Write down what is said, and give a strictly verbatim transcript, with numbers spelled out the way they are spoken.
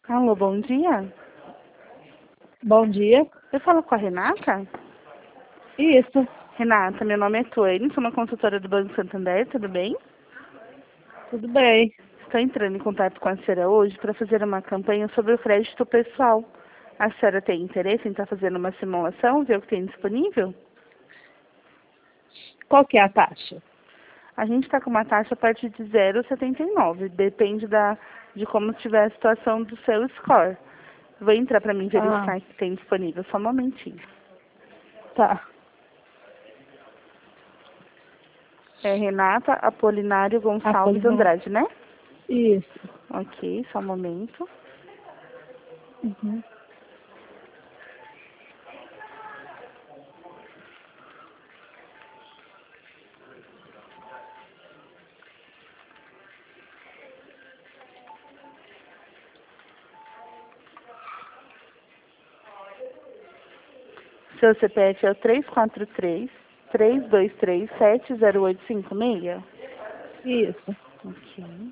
Alô, bom dia. Bom dia. Eu falo com a Renata? Isso. Renata, meu nome é Tuane, sou uma consultora do Banco Santander, tudo bem? Tudo bem. Estou entrando em contato com a senhora hoje para fazer uma campanha sobre o crédito pessoal. A senhora tem interesse em estar fazendo uma simulação, ver o que tem disponível? Qual que é a taxa? A gente está com uma taxa a partir de zero vírgula setenta e nove, depende da, de como estiver a situação do seu score. Vou entrar para mim verificar Ah, o que tem disponível, só um momentinho. tá. É Renata Apolinário Gonçalves Apolinário. Andrade, né? Isso. Ok, só um momento. Uhum. Seu C P F é o três quatro três, três dois três, sete zero oito cinco seis? Isso. Ok.